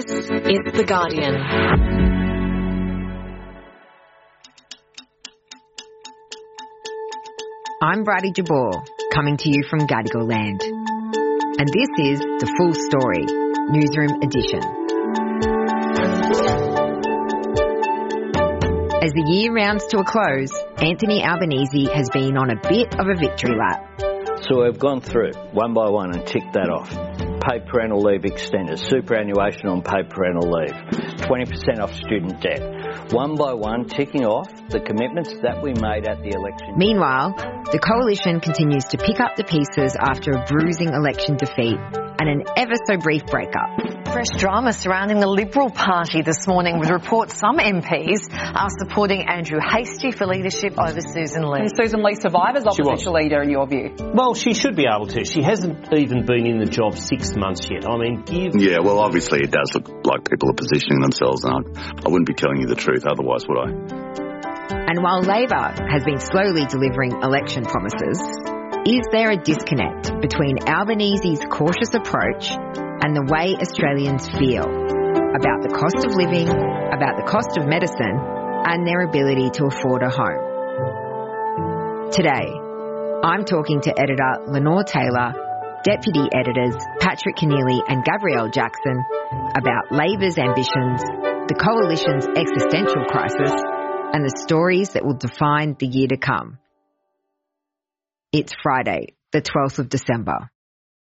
It's The Guardian. I'm Bridie Jabor, coming to you from Gadigal Land. And this is The Full Story, Newsroom Edition. As the year rounds to a close, Anthony Albanese has been on a bit of a victory lap. So we've gone through one by one and ticked that off. Paid parental leave extended, superannuation on paid parental leave, 20% off student debt. One by one, ticking off the commitments that we made at the election. Meanwhile, the coalition continues to pick up the pieces after a bruising election defeat and an ever-so-brief breakup. Fresh drama surrounding the Liberal Party this morning, with reports some MPs are supporting Andrew Hastie for leadership over Susan Lee. And Susan Lee survivors opposition leader, in your view? Well, she should be able to. She hasn't even been in the job 6 months yet. I mean, Yeah, well, obviously it does look like people are positioning themselves, and I wouldn't be telling you the truth otherwise, would I? And while Labor has been slowly delivering election promises, is there a disconnect between Albanese's cautious approach and the way Australians feel about the cost of living, about the cost of medicine, and their ability to afford a home? Today, I'm talking to editor Lenore Taylor, deputy editors Patrick Keneally and Gabrielle Jackson about Labor's ambitions, the coalition's existential crisis, and the stories that will define the year to come. It's Friday, the 12th of December.